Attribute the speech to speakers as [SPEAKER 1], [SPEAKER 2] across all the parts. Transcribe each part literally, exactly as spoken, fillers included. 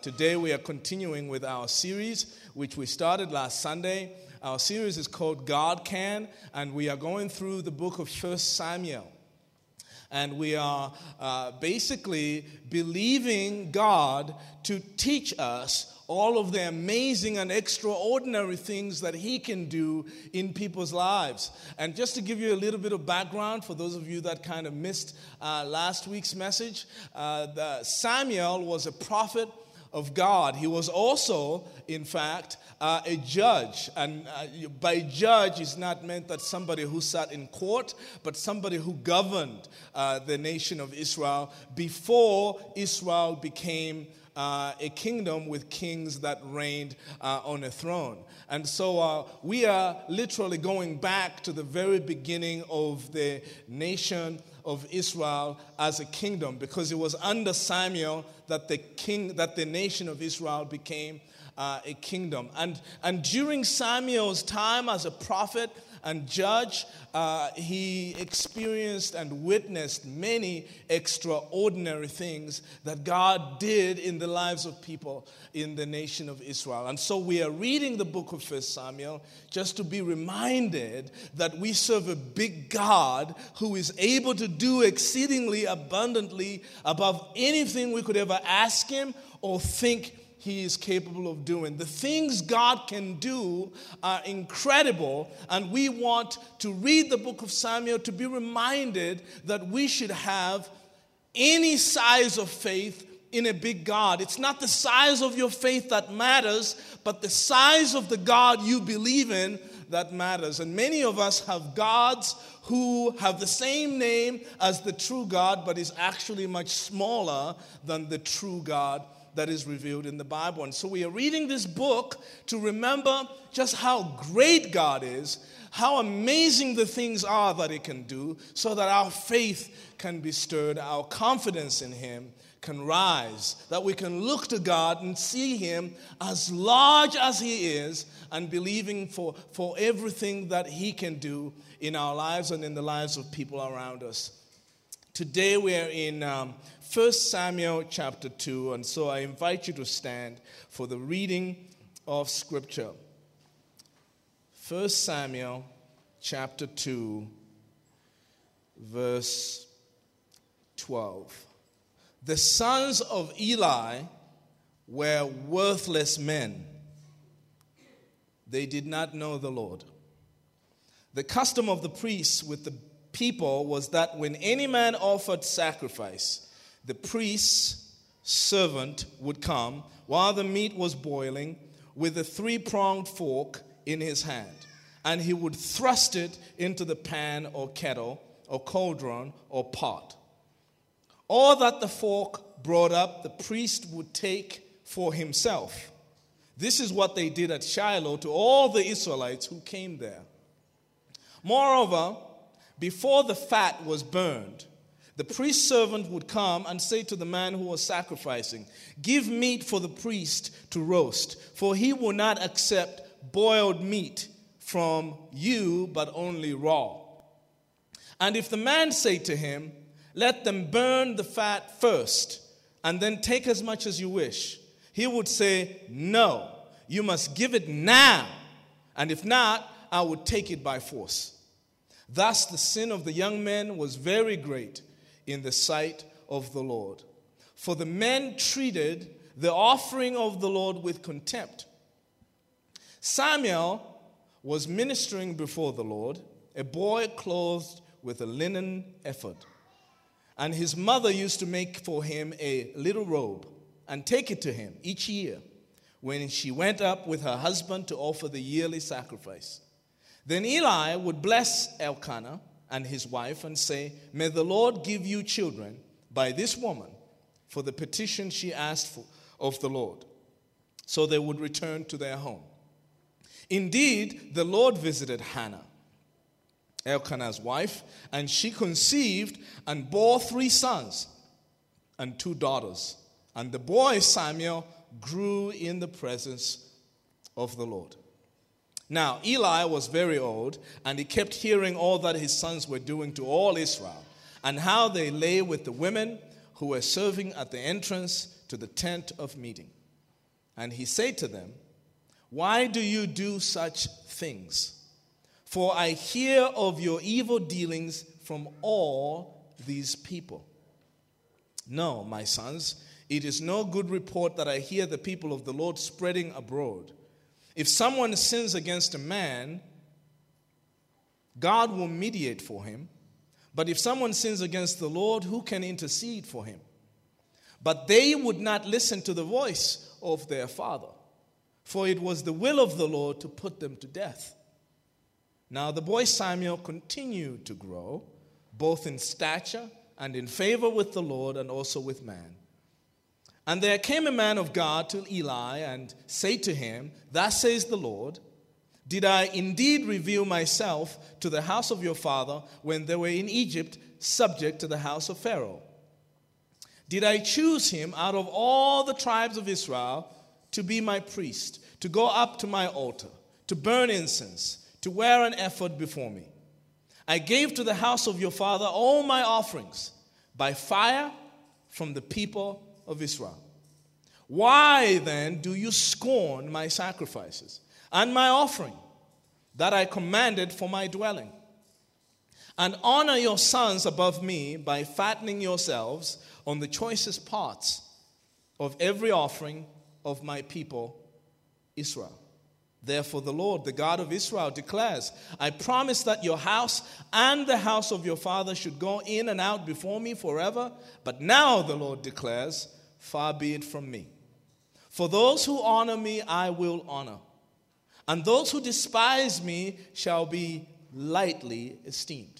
[SPEAKER 1] today we are continuing with our series, which we started last Sunday. Our series is called God Can, and we are going through the book of First Samuel. And we are uh, basically believing God to teach us all of the amazing and extraordinary things that He can do in people's lives. And just to give you a little bit of background for those of you that kind of missed uh, last week's message, uh, the Samuel was a prophet of God. He was also, in fact, uh, a judge. And uh, by judge is not meant that somebody who sat in court, but somebody who governed uh, the nation of Israel before Israel became Uh, a kingdom with kings that reigned uh, on a throne. And so uh, we are literally going back to the very beginning of the nation of Israel as a kingdom, because it was under Samuel that the king, that the nation of Israel became uh, a kingdom. And and during Samuel's time as a prophet and judge, uh, he experienced and witnessed many extraordinary things that God did in the lives of people in the nation of Israel. And so we are reading the book of First Samuel just to be reminded that we serve a big God who is able to do exceedingly abundantly above anything we could ever ask Him or think He is capable of doing. The things God can do are incredible, and we want to read the book of Samuel to be reminded that we should have any size of faith in a big God. It's not the size of your faith that matters, but the size of the God you believe in that matters. And many of us have gods who have the same name as the true God, but is actually much smaller than the true God that is revealed in the Bible. And so we are reading this book to remember just how great God is, how amazing the things are that He can do, so that our faith can be stirred, our confidence in Him can rise, that we can look to God and see Him as large as He is, and believing for, for everything that He can do in our lives and in the lives of people around us. Today we are in um, First Samuel chapter two, and so I invite you to stand for the reading of Scripture. First Samuel chapter two, verse twelve. The sons of Eli were worthless men. They did not know the Lord. The custom of the priests with the people was that when any man offered sacrifice, the priest's servant would come while the meat was boiling with a three-pronged fork in his hand, and he would thrust it into the pan or kettle or cauldron or pot. All that the fork brought up, the priest would take for himself. This is what they did at Shiloh to all the Israelites who came there. Moreover, before the fat was burned, the priest's servant would come and say to the man who was sacrificing, "Give meat for the priest to roast, for he will not accept boiled meat from you, but only raw." And if the man say to him, "Let them burn the fat first, and then take as much as you wish," he would say, "No, you must give it now, and if not, I would take it by force." Thus the sin of the young men was very great in the sight of the Lord. For the men treated the offering of the Lord with contempt. Samuel was ministering before the Lord, a boy clothed with a linen ephod. And his mother used to make for him a little robe and take it to him each year when she went up with her husband to offer the yearly sacrifice. Then Eli would bless Elkanah and his wife and say, "May the Lord give you children by this woman for the petition she asked for of the Lord." So they would return to their home. Indeed, the Lord visited Hannah, Elkanah's wife, and she conceived and bore three sons and two daughters. And the boy Samuel grew in the presence of the Lord. Now, Eli was very old, and he kept hearing all that his sons were doing to all Israel, and how they lay with the women who were serving at the entrance to the tent of meeting. And he said to them, "Why do you do such things? For I hear of your evil dealings from all these people. No, my sons, it is no good report that I hear the people of the Lord spreading abroad. If someone sins against a man, God will mediate for him. But if someone sins against the Lord, who can intercede for him?" But they would not listen to the voice of their father, for it was the will of the Lord to put them to death. Now the boy Samuel continued to grow, both in stature and in favor with the Lord and also with man. And there came a man of God to Eli and said to him, "Thus says the Lord, did I indeed reveal myself to the house of your father when they were in Egypt, subject to the house of Pharaoh? Did I choose him out of all the tribes of Israel to be my priest, to go up to my altar, to burn incense, to wear an ephod before me? I gave to the house of your father all my offerings by fire from the people of Israel. Why then do you scorn my sacrifices and my offering that I commanded for my dwelling? And honor your sons above me by fattening yourselves on the choicest parts of every offering of my people Israel. Therefore the Lord, the God of Israel, declares, I promise that your house and the house of your father should go in and out before me forever. But now the Lord declares, far be it from me. For those who honor me, I will honor, and those who despise me shall be lightly esteemed.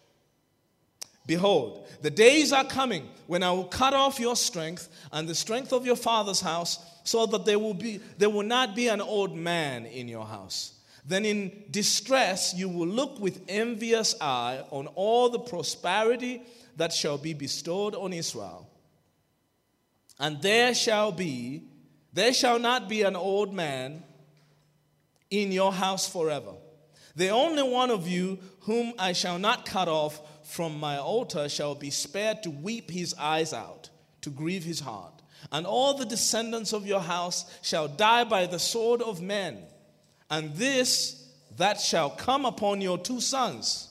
[SPEAKER 1] Behold, the days are coming when I will cut off your strength and the strength of your father's house, so that there will be there will not be an old man in your house. Then in distress you will look with envious eye on all the prosperity that shall be bestowed on Israel. And there shall be there shall not be an old man in your house forever. The only one of you whom I shall not cut off from my altar shall be spared to weep his eyes out, to grieve his heart. And all the descendants of your house shall die by the sword of men. And this that shall come upon your two sons,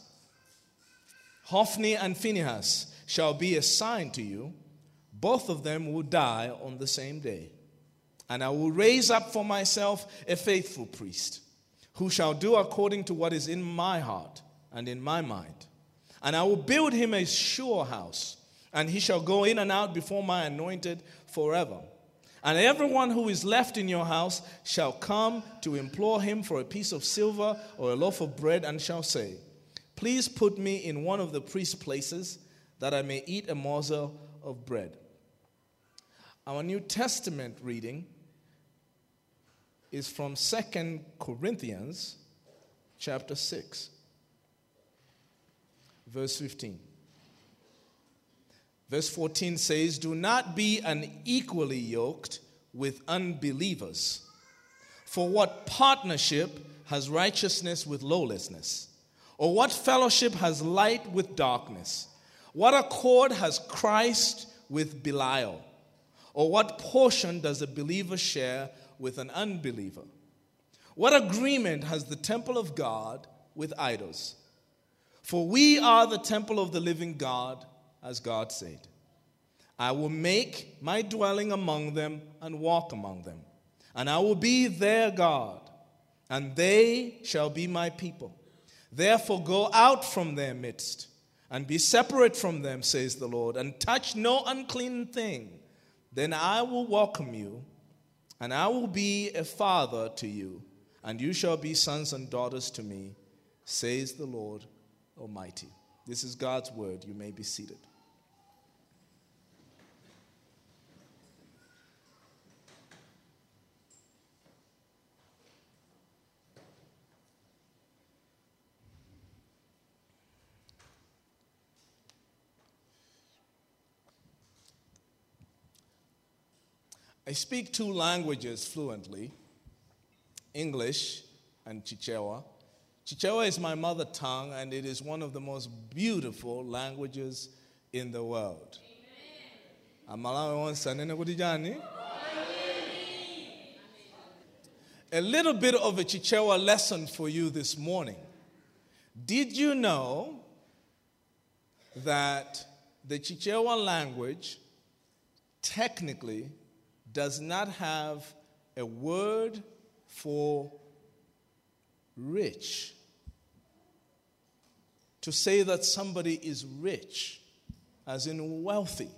[SPEAKER 1] Hophni and Phinehas, shall be a sign to you. Both of them will die on the same day. And I will raise up for myself a faithful priest, who shall do according to what is in my heart and in my mind. And I will build him a sure house, and he shall go in and out before my anointed forever. And everyone who is left in your house shall come to implore him for a piece of silver or a loaf of bread, and shall say, please put me in one of the priest's places, that I may eat a morsel of bread. Our New Testament reading is from Second Corinthians chapter six, verse fifteen. Verse fourteen says, do not be unequally yoked with unbelievers. For what partnership has righteousness with lawlessness? Or what fellowship has light with darkness? What accord has Christ with Belial? Or what portion does a believer share with an unbeliever? What agreement has the temple of God with idols? For we are the temple of the living God, as God said, I will make my dwelling among them and walk among them, and I will be their God, and they shall be my people. Therefore go out from their midst and be separate from them, says the Lord, and touch no unclean thing. Then I will welcome you, and I will be a father to you, and you shall be sons and daughters to me, says the Lord Almighty. This is God's word. You may be seated. I speak two languages fluently, English and Chichewa. Chichewa is my mother tongue, and it is one of the most beautiful languages in the world. a little bit of a Chichewa lesson for you this morning. Did you know that the Chichewa language technically does not have a word for rich? To say that somebody is rich, as in wealthy.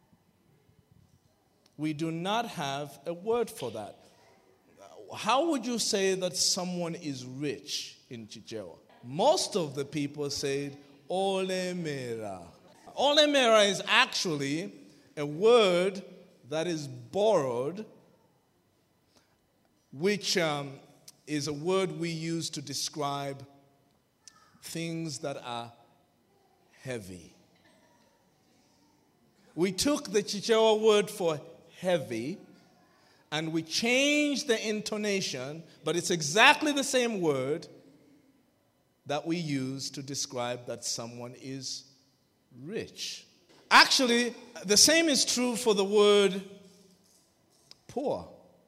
[SPEAKER 1] We do not have a word for that. How would you say that someone is rich in Chichewa? Most of the people say, Olemera. Olemera is actually a word that is borrowed, which um, is a word we use to describe things that are heavy. We took the Chichewa word for heavy and we changed the intonation, but it's exactly the same word that we use to describe that someone is rich. Actually, the same is true for the word poor.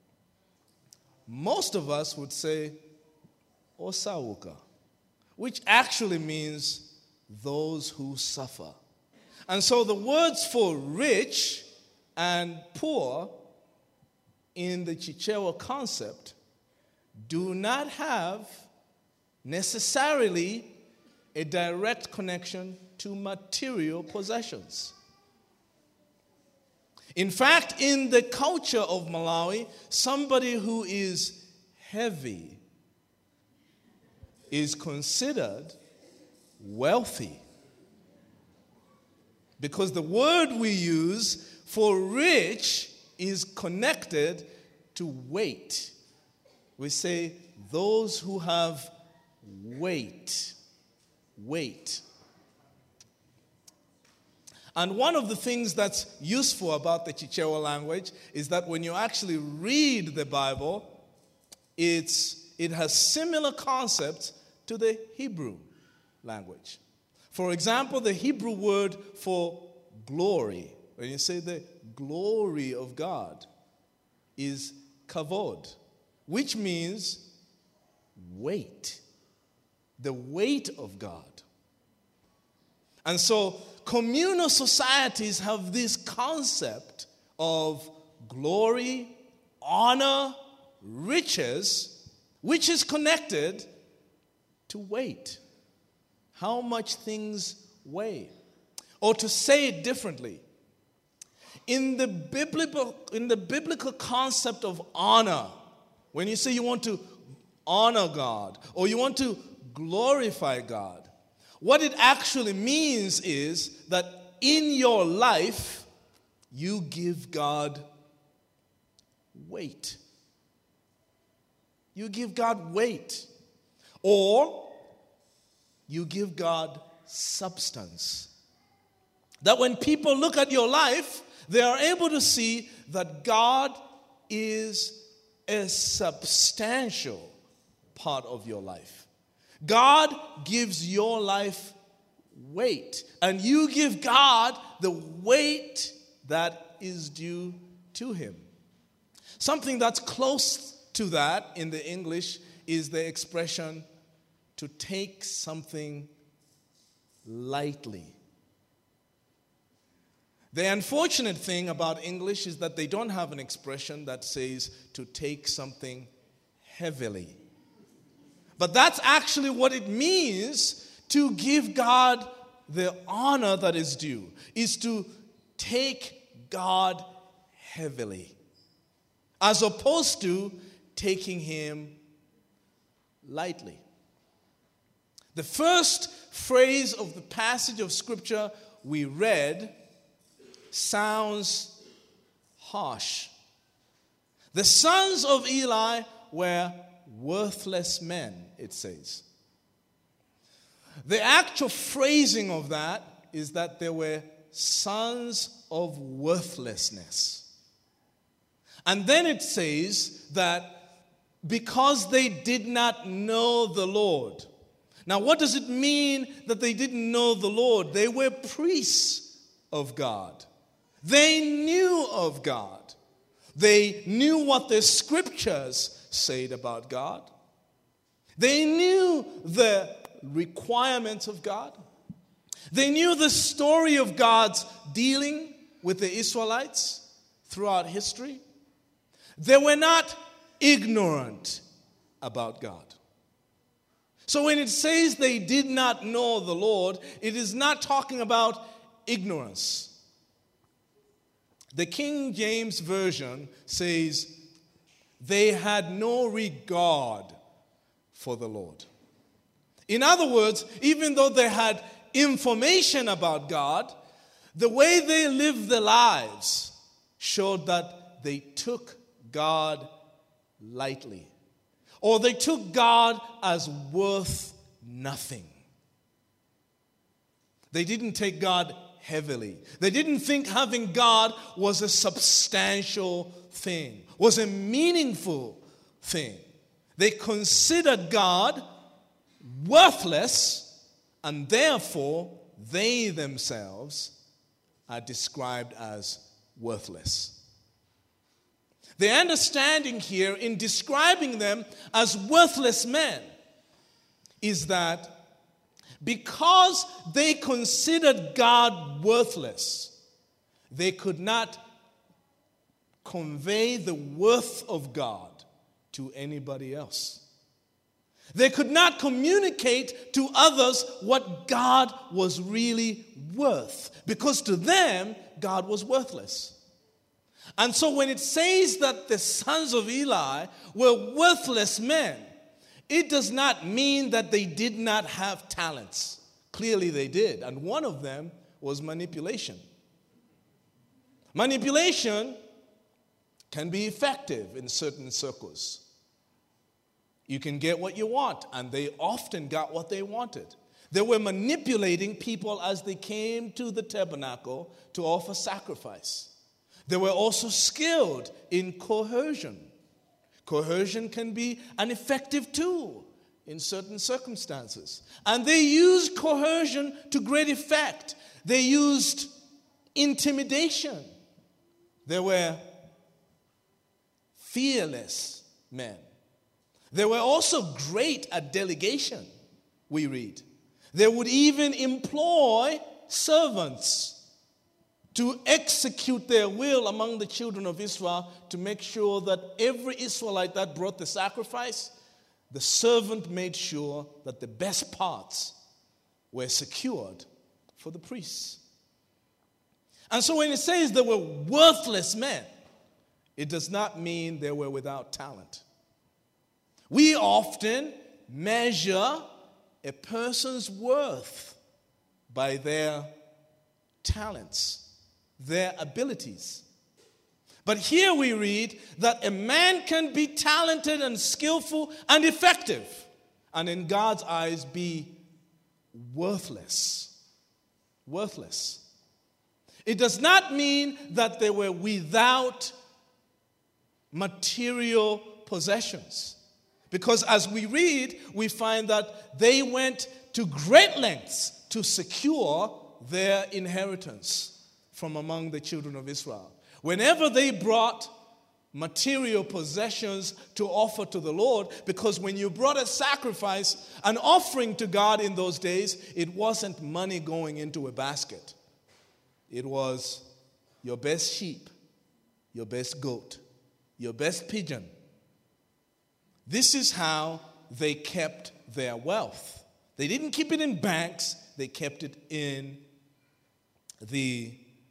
[SPEAKER 1] Most of us would say osawuka, which actually means those who suffer. And so the words for rich and poor in the Chichewa concept do not have necessarily a direct connection to material possessions. In fact, in the culture of Malawi, somebody who is heavy is considered wealthy. Because the word we use for rich is connected to weight. We say those who have weight. Weight. And one of the things that's useful about the Chichewa language is that when you actually read the Bible, it's, it has similar concepts to the Hebrew language. For example, the Hebrew word for glory, when you say the glory of God, is kavod, which means weight, the weight of God. And so communal societies have this concept of glory, honor, riches, which is connected to weight. How much things weigh. Or to say it differently, in the biblical, in the biblical concept of honor, when you say you want to honor God or you want to glorify God, what it actually means is that in your life, you give God weight. You give God weight. Or you give God substance. That when people look at your life, they are able to see that God is a substantial part of your life. God gives your life weight, and you give God the weight that is due to him. Something that's close to that in the English is the expression to take something lightly. The unfortunate thing about English is that they don't have an expression that says to take something heavily. But that's actually what it means to give God the honor that is due, is to take God heavily, as opposed to taking him lightly. The first phrase of the passage of Scripture we read sounds harsh. The sons of Eli were worthless men, it says. The actual phrasing of that is that they were sons of worthlessness. And then it says that because they did not know the Lord. Now, what does it mean that they didn't know the Lord? They were priests of God. They knew of God. They knew what the scriptures said about God. They knew the requirements of God. They knew the story of God's dealing with the Israelites throughout history. They were not ignorant about God. So when it says they did not know the Lord, it is not talking about ignorance. The King James Version says they had no regard for the Lord. In other words, even though they had information about God, the way they lived their lives showed that they took God lightly, or they took God as worth nothing. They didn't take God heavily. They didn't think having God was a substantial thing, was a meaningful thing. They considered God worthless, and therefore they themselves are described as worthless. The understanding here in describing them as worthless men is that because they considered God worthless, they could not convey the worth of God to anybody else. They could not communicate to others what God was really worth, because to them, God was worthless. And so when it says that the sons of Eli were worthless men, it does not mean that they did not have talents. Clearly they did. And one of them was manipulation. Manipulation can be effective in certain circles. You can get what you want, and they often got what they wanted. They were manipulating people as they came to the tabernacle to offer sacrifice. They were also skilled in coercion. Coercion can be an effective tool in certain circumstances. And they used coercion to great effect. They used intimidation. They were fearless men. They were also great at delegation, we read. They would even employ servants to execute their will among the children of Israel, to make sure that every Israelite that brought the sacrifice, the servant made sure that the best parts were secured for the priests. And so when it says they were worthless men, it does not mean they were without talent. We often measure a person's worth by their talents, their abilities. But here we read that a man can be talented and skillful and effective, and in God's eyes be worthless. Worthless. It does not mean that they were without material possessions. Because as we read, we find that they went to great lengths to secure their inheritance from among the children of Israel. Whenever they brought material possessions to offer to the Lord, because when you brought a sacrifice, an offering to God in those days, it wasn't money going into a basket. It was your best sheep, your best goat, your best pigeon. This is how they kept their wealth. They didn't keep it in banks, they kept it in the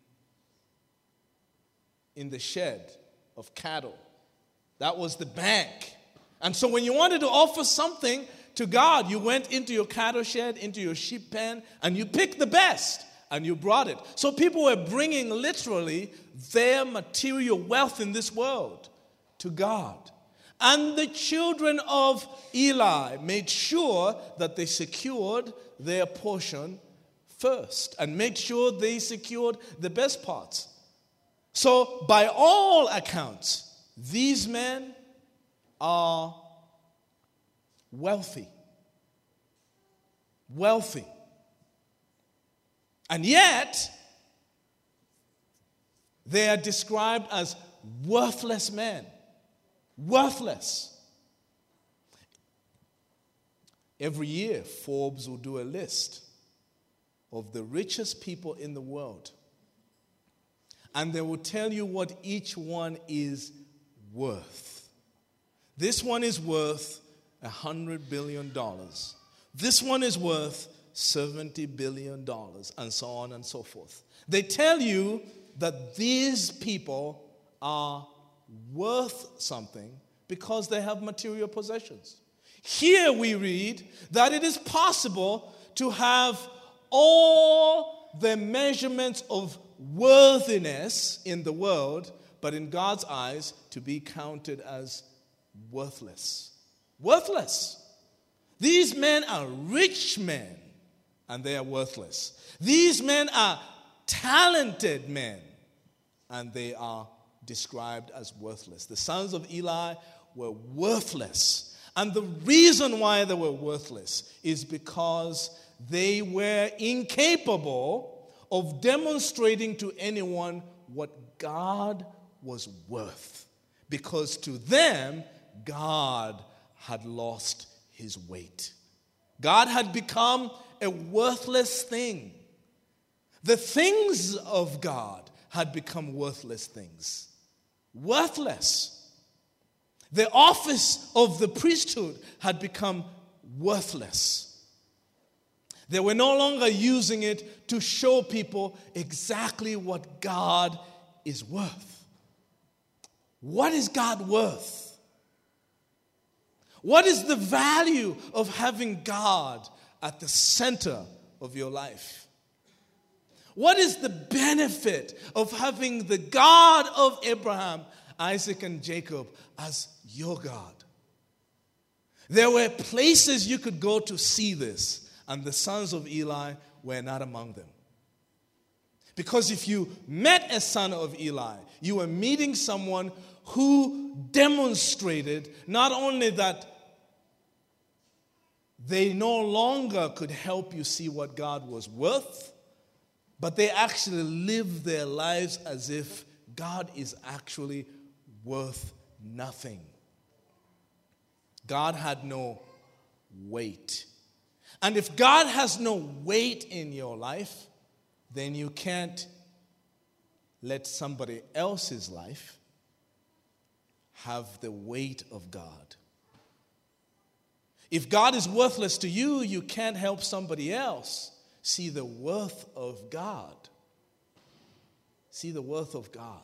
[SPEAKER 1] in the shed of cattle. That was the bank. And so when you wanted to offer something to God, you went into your cattle shed, into your sheep pen, and you picked the best, and you brought it. So people were bringing literally their material wealth in this world to God. And the children of Eli made sure that they secured their portion first and made sure they secured the best parts. So, by all accounts, these men are wealthy. Wealthy. And yet, they are described as worthless men. Worthless. Every year, Forbes will do a list of the richest people in the world. And they will tell you what each one is worth. This one is worth one hundred billion dollars. This one is worth seventy billion dollars, and so on and so forth. They tell you that these people are worth something because they have material possessions. Here we read that it is possible to have all the measurements of worthiness in the world, but in God's eyes, to be counted as worthless. Worthless. These men are rich men, and they are worthless. These men are talented men, and they are described as worthless. The sons of Eli were worthless. And the reason why they were worthless is because they were incapable of demonstrating to anyone what God was worth. Because to them, God had lost his weight. God had become a worthless thing. The things of God had become worthless things. Worthless. The office of the priesthood had become worthless. They were no longer using it to show people exactly what God is worth. What is God worth? What is the value of having God at the center of your life? What is the benefit of having the God of Abraham, Isaac, and Jacob as your God? There were places you could go to see this, and the sons of Eli were not among them. Because if you met a son of Eli, you were meeting someone who demonstrated not only that they no longer could help you see what God was worth, but they actually lived their lives as if God is actually worth nothing. God had no weight. And if God has no weight in your life, then you can't let somebody else's life have the weight of God. If God is worthless to you, you can't help somebody else see the worth of God. See the worth of God.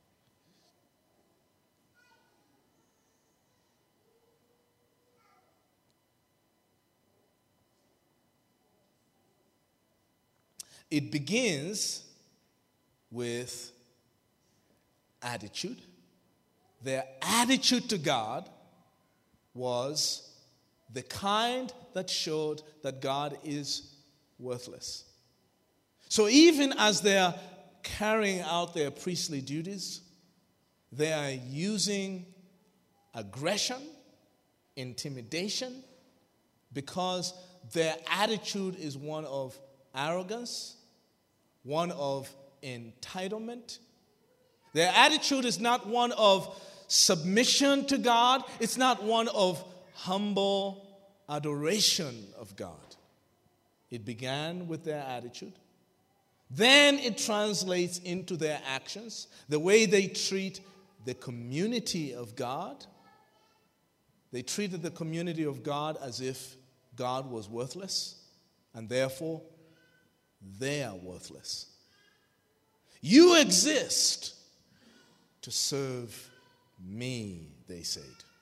[SPEAKER 1] It begins with attitude. Their attitude to God was the kind that showed that God is worthless. So even as they are carrying out their priestly duties, they are using aggression, intimidation, because their attitude is one of arrogance, one of entitlement. Their attitude is not one of submission to God. It's not one of humble adoration of God. It began with their attitude. Then it translates into their actions, the way they treat the community of God. They treated the community of God as if God was worthless, and therefore they are worthless. You exist to serve me, they said.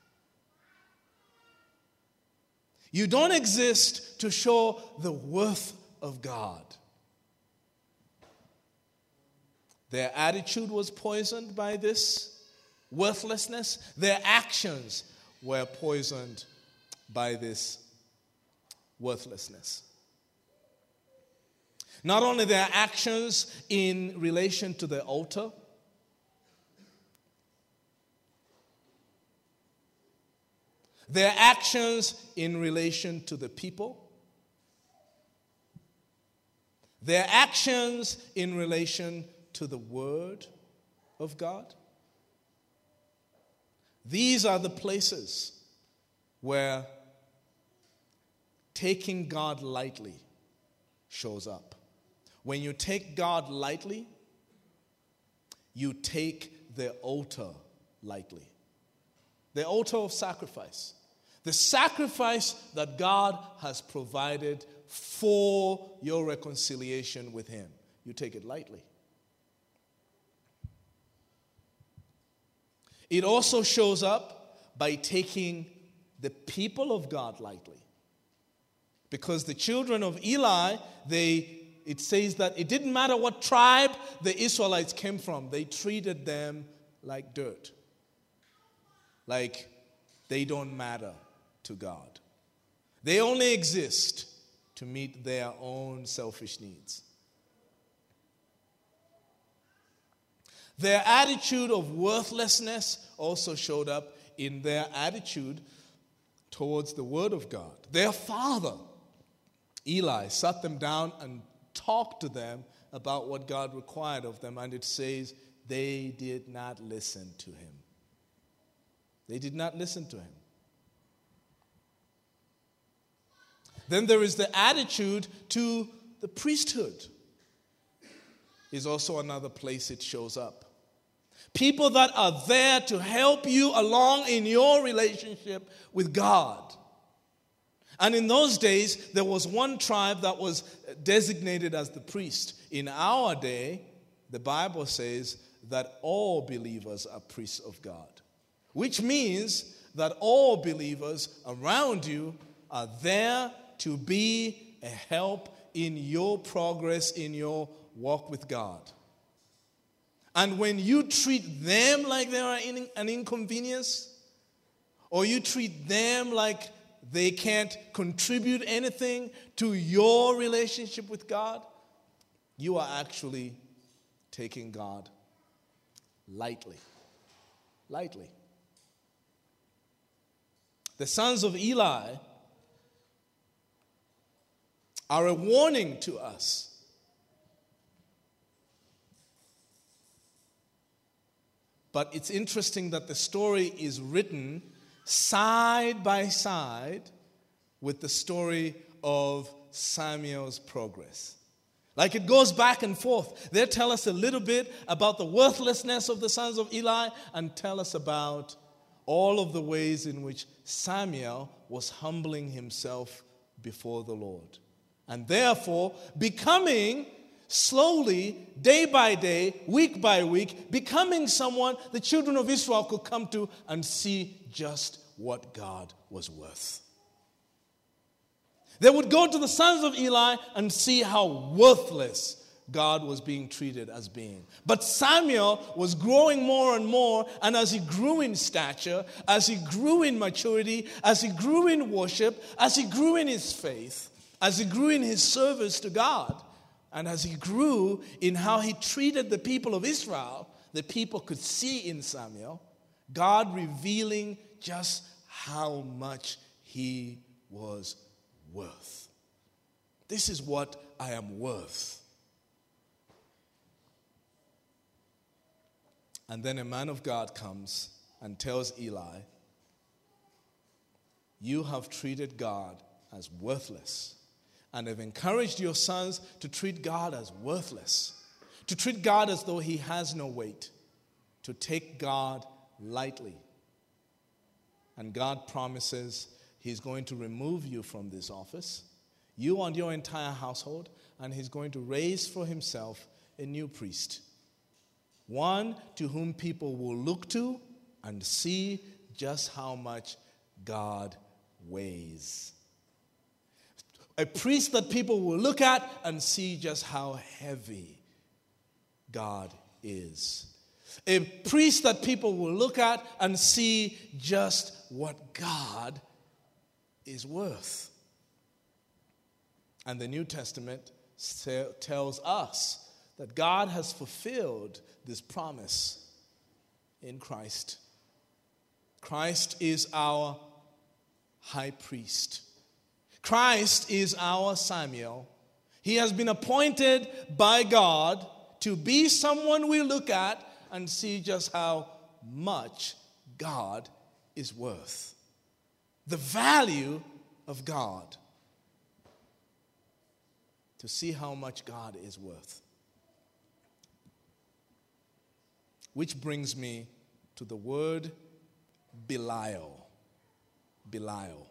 [SPEAKER 1] You don't exist to show the worth of God. Their attitude was poisoned by this worthlessness. Their actions were poisoned by this worthlessness. Not only their actions in relation to the altar, their actions in relation to the people, their actions in relation to the Word of God. These are the places where taking God lightly shows up. When you take God lightly, you take the altar lightly. The altar of sacrifice. The sacrifice that God has provided for your reconciliation with Him. You take it lightly. It also shows up by taking the people of God lightly. Because the children of Eli, they it says that it didn't matter what tribe the Israelites came from, they treated them like dirt. Like they don't matter to God. They only exist to meet their own selfish needs. Their attitude of worthlessness also showed up in their attitude towards the Word of God. Their father, Eli, sat them down and talked to them about what God required of them, and it says they did not listen to him. They did not listen to him. Then there is the attitude to the priesthood. Is also another place it shows up. People that are there to help you along in your relationship with God. And in those days, there was one tribe that was designated as the priest. In our day, the Bible says that all believers are priests of God. Which means that all believers around you are there to be a help in your progress, in your walk with God. And when you treat them like they are an inconvenience, or you treat them like they can't contribute anything to your relationship with God, you are actually taking God lightly. Lightly. The sons of Eli are a warning to us. But it's interesting that the story is written side by side with the story of Samuel's progress. Like it goes back and forth. They tell us a little bit about the worthlessness of the sons of Eli and tell us about all of the ways in which Samuel was humbling himself before the Lord. And therefore, becoming slowly, day by day, week by week, becoming someone the children of Israel could come to and see just what God was worth. They would go to the sons of Eli and see how worthless God was being treated as being. But Samuel was growing more and more, and as he grew in stature, as he grew in maturity, as he grew in worship, as he grew in his faith, as he grew in his service to God, and as he grew in how he treated the people of Israel, the people could see in Samuel God revealing just how much he was worth. This is what I am worth. And then a man of God comes and tells Eli, you have treated God as worthless and have encouraged your sons to treat God as worthless, to treat God as though he has no weight, to take God lightly. And God promises he's going to remove you from this office, you and your entire household, and he's going to raise for himself a new priest. One to whom people will look to and see just how much God weighs. A priest that people will look at and see just how heavy God is. A priest that people will look at and see just what God is worth. And the New Testament tells us that God has fulfilled this promise in Christ. Christ is our high priest. Christ is our Samuel. He has been appointed by God to be someone we look at and see just how much God is worth. The value of God. to see how much God is worth. Which brings me to the word Belial. Belial.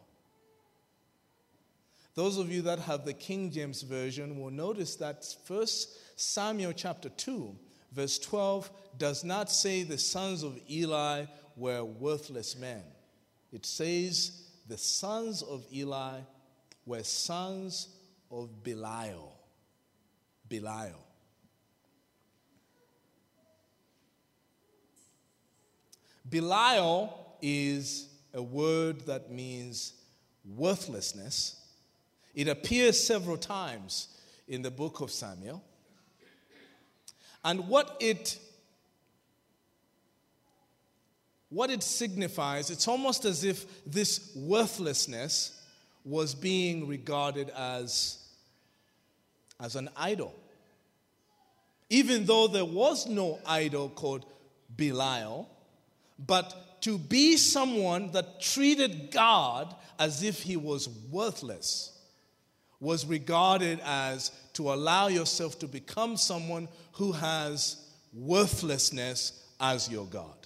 [SPEAKER 1] Those of you that have the King James Version will notice that First Samuel chapter two, verse twelve, does not say the sons of Eli were worthless men. It says the sons of Eli were sons of Belial. Belial. Belial is a word that means worthlessness. It appears several times in the book of Samuel. And what it what it signifies, it's almost as if this worthlessness was being regarded as, as an idol. Even though there was no idol called Belial, but to be someone that treated God as if he was worthless was regarded as to allow yourself to become someone who has worthlessness as your God.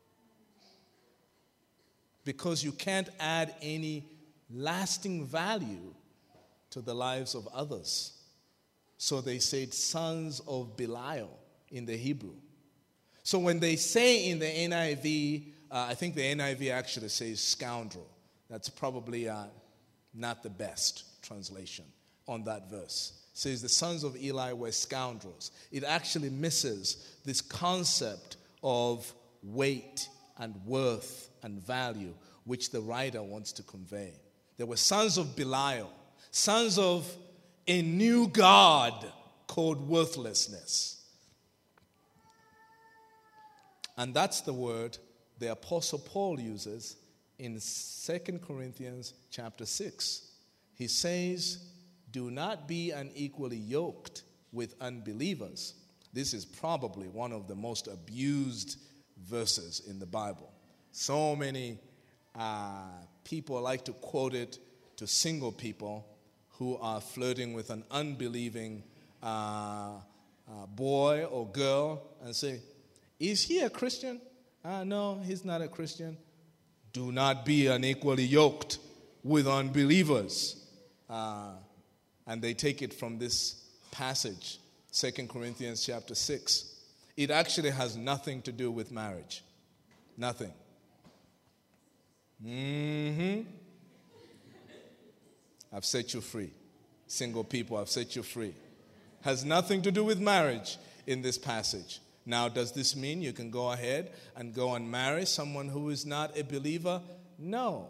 [SPEAKER 1] Because you can't add any lasting value to the lives of others. So they said sons of Belial in the Hebrew. So when they say in the N I V, uh, I think the N I V actually says scoundrel. That's probably uh, not the best translation on that verse. It says the sons of Eli were scoundrels. It actually misses this concept of weight and worth and value, which the writer wants to convey. They were sons of Belial, sons of a new god called worthlessness. And that's the word the Apostle Paul uses in Second Corinthians chapter six. He says, do not be unequally yoked with unbelievers. This is probably one of the most abused verses in the Bible. So many uh, people like to quote it to single people who are flirting with an unbelieving uh, uh, boy or girl and say, is he a Christian? Uh, no, he's not a Christian. Do not be unequally yoked with unbelievers. Uh, and they take it from this passage, Second Corinthians chapter six. It actually has nothing to do with marriage. Nothing. Mm-hmm. I've set you free. Single people, I've set you free. Has nothing to do with marriage in this passage. Now, does this mean you can go ahead and go and marry someone who is not a believer? No.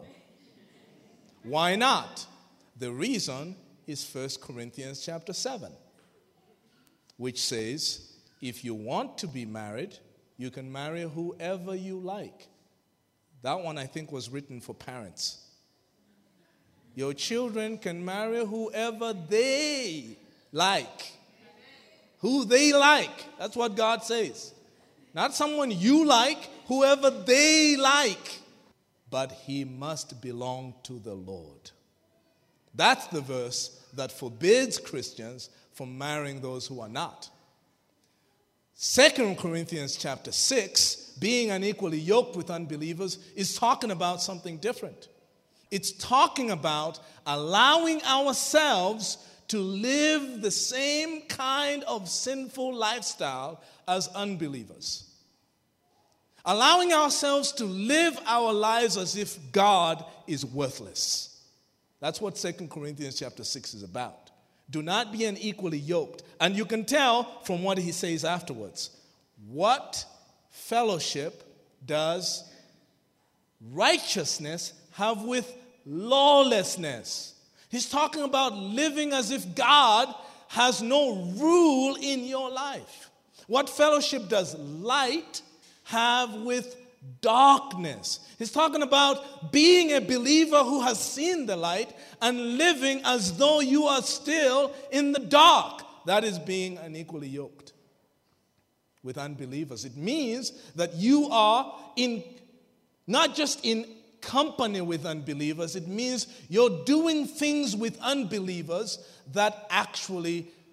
[SPEAKER 1] Why not? The reason is First Corinthians chapter seven, which says, if you want to be married, you can marry whoever you like. That one, I think, was written for parents. Your children can marry whoever they like. Who they like. That's what God says. Not someone you like, whoever they like. But he must belong to the Lord. That's the verse that forbids Christians from marrying those who are not. Second Corinthians chapter six, being unequally yoked with unbelievers, is talking about something different. It's talking about allowing ourselves to live the same kind of sinful lifestyle as unbelievers. Allowing ourselves to live our lives as if God is worthless. That's what Second Corinthians chapter six is about. Do not be unequally yoked. And you can tell from what he says afterwards. What fellowship does righteousness have with lawlessness? He's talking about living as if God has no rule in your life. What fellowship does light have with darkness? He's talking about being a believer who has seen the light and living as though you are still in the dark. That is being unequally yoked with unbelievers. It means that you are in, not just in company with unbelievers, it means you're doing things with unbelievers that actually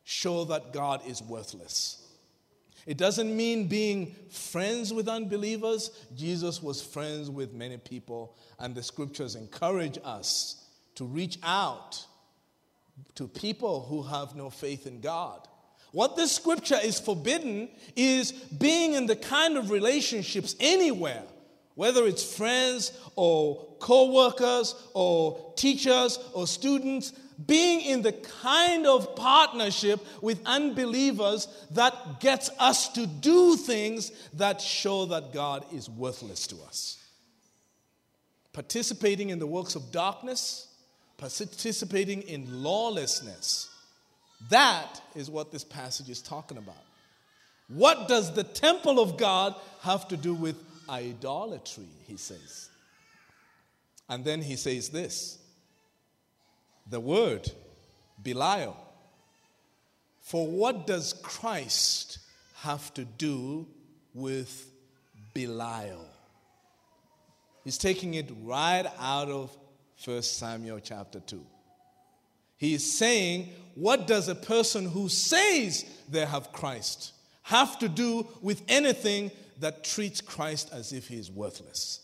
[SPEAKER 1] show that God is worthless. It doesn't mean being friends with unbelievers. Jesus was friends with many people, and the scriptures encourage us to reach out to people who have no faith in God. What this scripture is forbidden is being in the kind of relationships anywhere, whether it's friends or co-workers or teachers or students, being in the kind of partnership with unbelievers that gets us to do things that show that God is worthless to us. Participating in the works of darkness, participating in lawlessness. That is what this passage is talking about. What does the temple of God have to do with idolatry, he says. And then he says this, the word, Belial. For what does Christ have to do with Belial? He's taking it right out of First Samuel chapter two. He is saying, what does a person who says they have Christ have to do with anything that treats Christ as if he is worthless?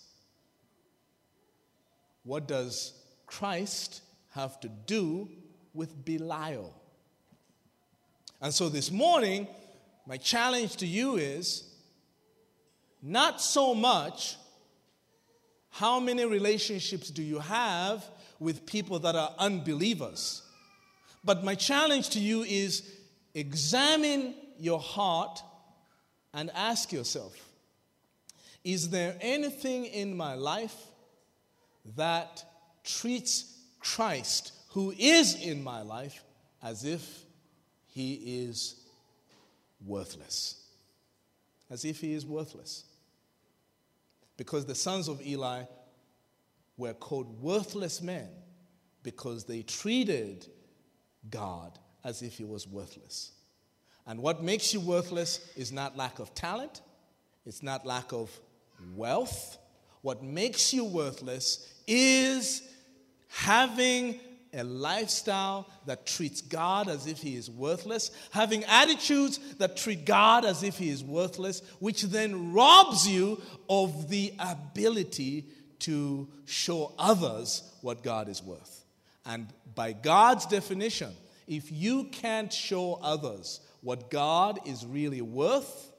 [SPEAKER 1] What does Christ have to do with Belial? And so this morning, my challenge to you is not so much how many relationships do you have with people that are unbelievers, but my challenge to you is examine your heart and ask yourself, is there anything in my life that treats Christ, who is in my life, as if he is worthless? As if he is worthless. Because the sons of Eli were called worthless men because they treated God as if he was worthless. And what makes you worthless is not lack of talent. It's not lack of wealth. What makes you worthless is having a lifestyle that treats God as if he is worthless, having attitudes that treat God as if he is worthless, which then robs you of the ability to show others what God is worth. And by God's definition, if you can't show others what God is really worth,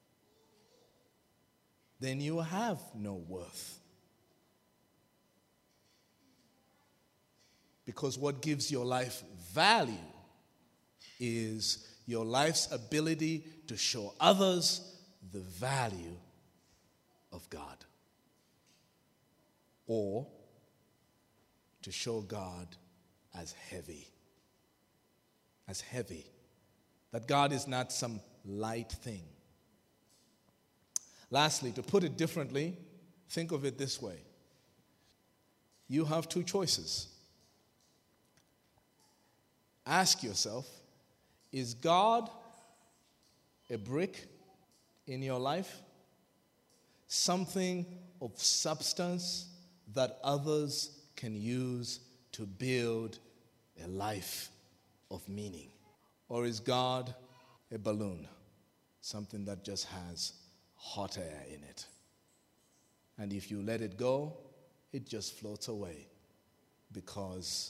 [SPEAKER 1] then you have no worth. Because what gives your life value is your life's ability to show others the value of God. Or to show God as heavy. As heavy. That God is not some light thing. Lastly, to put it differently, think of it this way. You have two choices. Ask yourself, is God a brick in your life? Something of substance that others can use to build a life of meaning? Or is God a balloon, something that just has hot air in it? And if you let it go, it just floats away because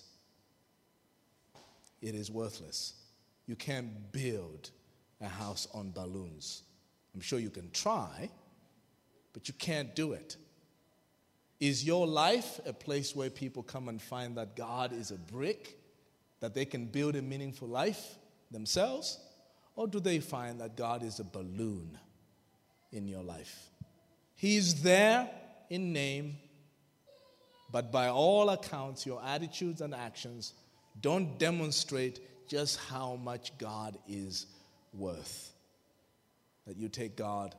[SPEAKER 1] it is worthless. You can't build a house on balloons. I'm sure you can try, but you can't do it. Is your life a place where people come and find that God is a brick, that they can build a meaningful life themselves? Or do they find that God is a balloon in your life? He's there in name, but by all accounts, your attitudes and actions don't demonstrate just how much God is worth. That you take God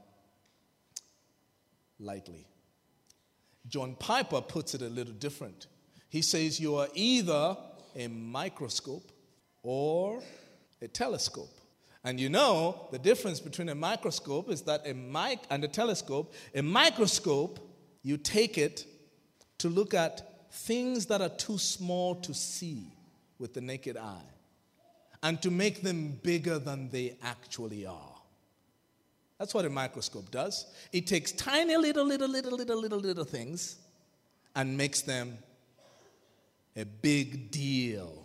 [SPEAKER 1] lightly. John Piper puts it a little different. He says you are either a microscope or a telescope. And you know the difference between a microscope is that a mic and a telescope, a microscope, you take it to look at things that are too small to see with the naked eye. and to make them bigger than they actually are. That's what a microscope does. It takes tiny little, little, little, little, little, little things and makes them a big deal.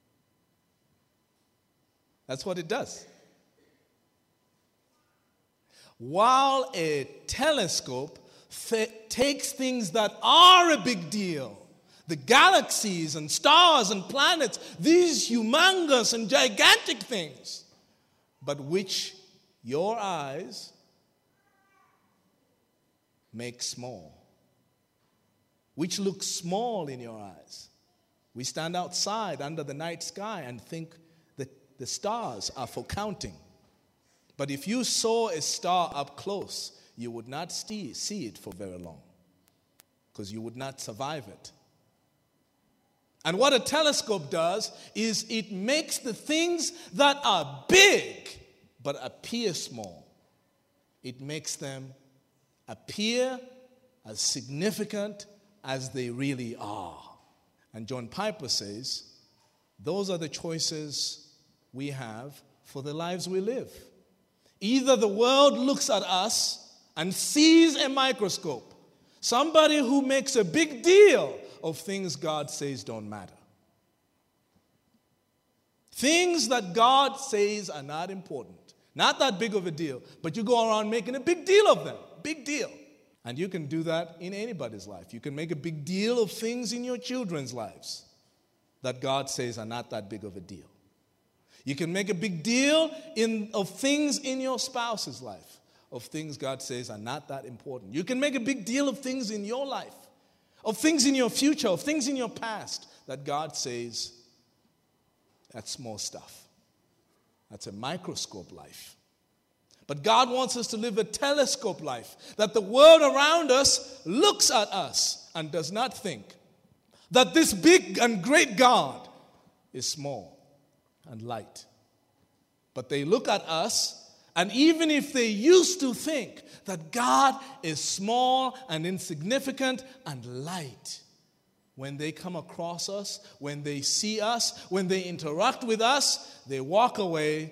[SPEAKER 1] That's what it does. While a telescope th- takes things that are a big deal, the galaxies and stars and planets, these humongous and gigantic things, but which your eyes make small, which look small in your eyes. We stand outside under the night sky and think that the stars are for counting. But if you saw a star up close, you would not see, see it for very long, because you would not survive it. And what a telescope does is it makes the things that are big but appear small. It makes them appear as significant as they really are. And John Piper says, those are the choices we have for the lives we live. Either the world looks at us and sees a microscope, somebody who makes a big deal of things God says don't matter. Things that God says are not important. Not that big of a deal, but you go around making a big deal of them. Big deal. And you can do that in anybody's life. You can make a big deal of things in your children's lives that God says are not that big of a deal. You can make a big deal in, of things in your spouse's life, of things God says are not that important. You can make a big deal of things in your life, of things in your future, of things in your past that God says, that's small stuff. That's a microscope life. But God wants us to live a telescope life, that the world around us looks at us and does not think that this big and great God is small and light. But they look at us, and even if they used to think that God is small and insignificant and light, when they come across us, when they see us, when they interact with us, they walk away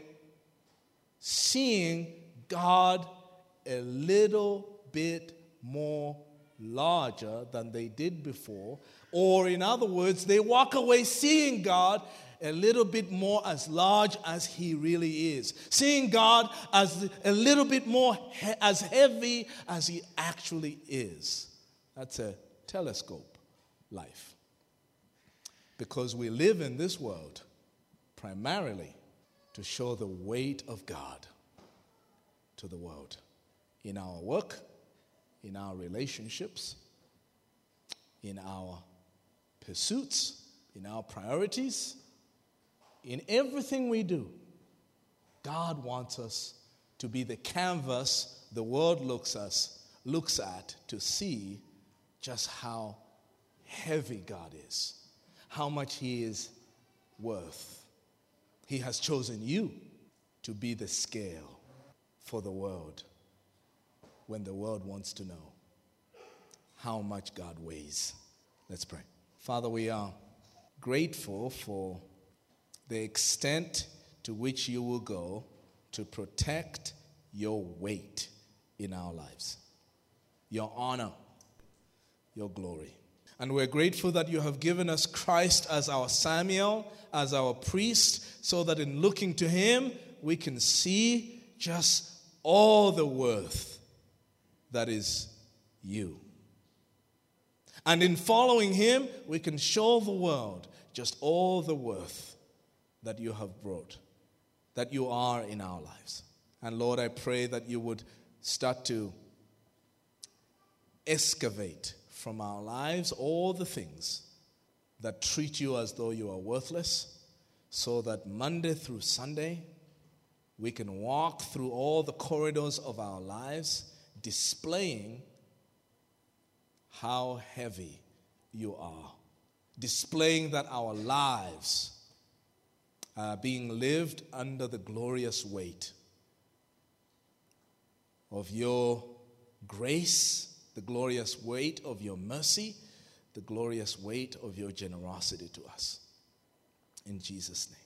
[SPEAKER 1] seeing God a little bit more larger than they did before. Or in other words, they walk away seeing God a little bit more as large as he really is. Seeing God as a little bit more he- as heavy as he actually is. That's a telescope life. Because we live in this world primarily to show the weight of God to the world. In our work, in our relationships, in our pursuits, in our priorities, in everything we do, God wants us to be the canvas the world looks us looks at to see just how heavy God is, how much he is worth. He has chosen you to be the scale for the world when the world wants to know how much God weighs. Let's pray. Father, we are grateful for the extent to which you will go to protect your weight in our lives, your honor, your glory. And we're grateful that you have given us Christ as our Samuel, as our priest, so that in looking to him, we can see just all the worth that is you. And in following him, we can show the world just all the worth that you have brought, that you are in our lives. And Lord, I pray that you would start to excavate from our lives all the things that treat you as though you are worthless, so that Monday through Sunday, we can walk through all the corridors of our lives displaying how heavy you are, displaying that our lives are being lived under the glorious weight of your grace, the glorious weight of your mercy, the glorious weight of your generosity to us. In Jesus' name.